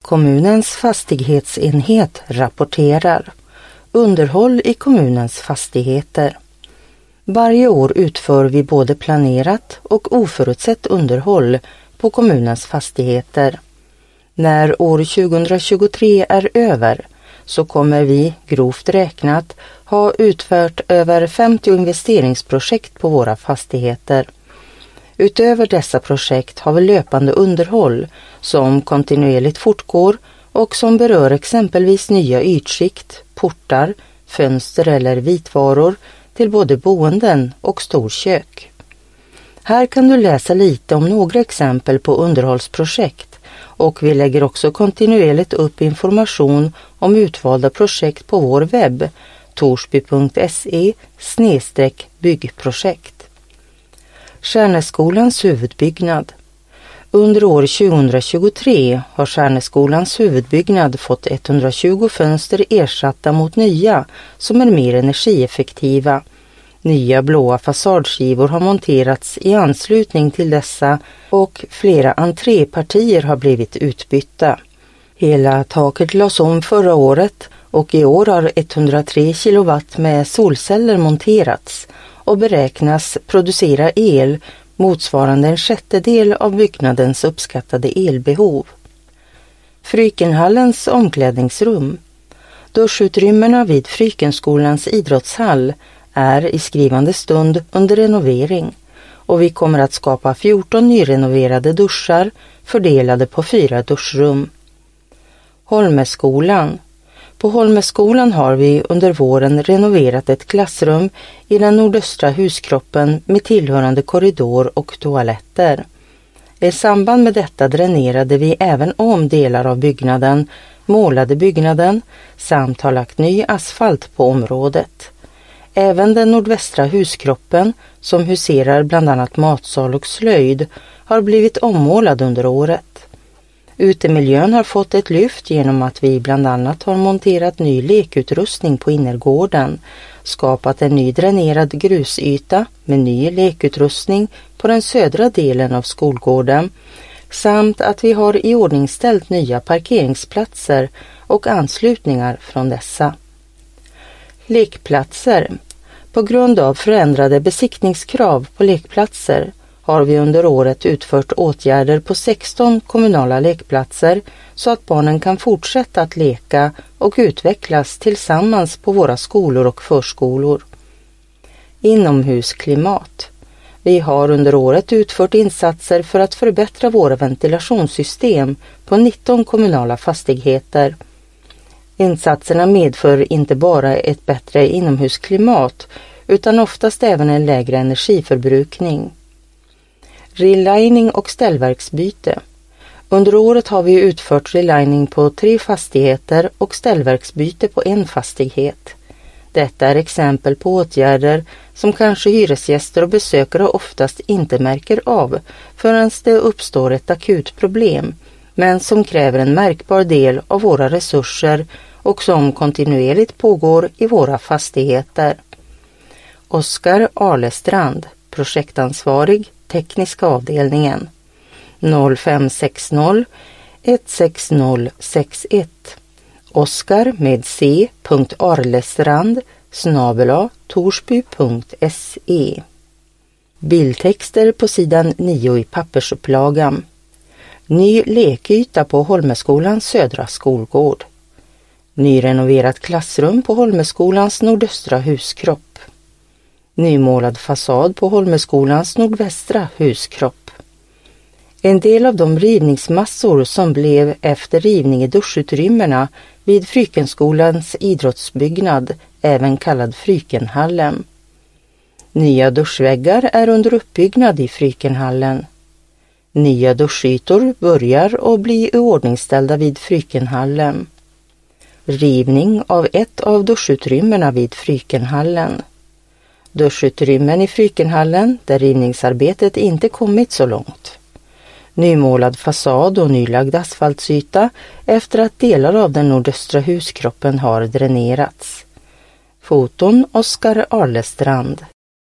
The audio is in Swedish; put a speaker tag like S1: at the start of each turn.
S1: Kommunens fastighetsenhet rapporterar. Underhåll i kommunens fastigheter. Varje år utför vi både planerat och oförutsett underhåll på kommunens fastigheter. När år 2023 är över så kommer vi, grovt räknat, ha utfört över 50 investeringsprojekt på våra fastigheter. Utöver dessa projekt har vi löpande underhåll som kontinuerligt fortgår och som berör exempelvis nya ytskikt, portar, fönster eller vitvaror till både boenden och storkök. Här kan du läsa lite om några exempel på underhållsprojekt och vi lägger också kontinuerligt upp information om utvalda projekt på vår webb torsby.se/byggprojekt. Stjärneskolans huvudbyggnad. Under år 2023 har Stjärneskolans huvudbyggnad fått 120 fönster ersatta mot nya som är mer energieffektiva. Nya blåa fasadskivor har monterats i anslutning till dessa och flera entrépartier har blivit utbytta. Hela taket lades om förra året och i år har 103 kilowatt med solceller monterats och beräknas producera el motsvarande en sjättedel av byggnadens uppskattade elbehov. Frykenhallens omklädningsrum. Duschutrymmena vid Frykenskolans idrottshall är i skrivande stund under renovering och vi kommer att skapa 14 nyrenoverade duschar fördelade på 4 duschrum. Holmeskolan. På Holmeskolan har vi under våren renoverat ett klassrum i den nordöstra huskroppen med tillhörande korridor och toaletter. I samband med detta dränerade vi även om delar av byggnaden, målade byggnaden samt har lagt ny asfalt på området. Även den nordvästra huskroppen, som huserar bland annat matsal och slöjd, har blivit ommålad under året. Utemiljön har fått ett lyft genom att vi bland annat har monterat ny lekutrustning på innergården, skapat en ny dränerad grusyta med ny lekutrustning på den södra delen av skolgården, samt att vi har iordningställt nya parkeringsplatser och anslutningar från dessa. Lekplatser. På grund av förändrade besiktningskrav på lekplatser har vi under året utfört åtgärder på 16 kommunala lekplatser så att barnen kan fortsätta att leka och utvecklas tillsammans på våra skolor och förskolor. Inomhusklimat. Vi har under året utfört insatser för att förbättra våra ventilationssystem på 19 kommunala fastigheter. Insatserna medför inte bara ett bättre inomhusklimat utan oftast även en lägre energiförbrukning. Relining och ställverksbyte. Under året har vi utfört relining på 3 fastigheter och ställverksbyte på 1 fastighet. Detta är exempel på åtgärder som kanske hyresgäster och besökare oftast inte märker av förrän det uppstår ett akut problem, men som kräver en märkbar del av våra resurser och som kontinuerligt pågår i våra fastigheter. Oskar Arlestrand, projektansvarig, tekniska avdelningen, 0560 16061. Oskar med c.arlestrand@torsby.se. Bildtexter på sidan 9 i pappersupplagan. Ny lekyta på Holmeskolans södra skolgård. Nyrenoverat klassrum på Holmeskolans nordöstra huskropp. Nymålad fasad på Holmeskolans nordvästra huskropp. En del av de rivningsmassor som blev efter rivning i duschutrymmena vid Frykenskolans idrottsbyggnad, även kallad Frykenhallen. Nya duschväggar är under uppbyggnad i Frykenhallen. Nya duschytor börjar och blir iordningställda vid Frykenhallen. Rivning av ett av duschutrymmena vid Frykenhallen. Duschutrymmen i Frykenhallen där rivningsarbetet inte kommit så långt. Nymålad fasad och nylagd asfaltsyta efter att delar av den nordöstra huskroppen har dränerats. Foton Oskar Arlestrand.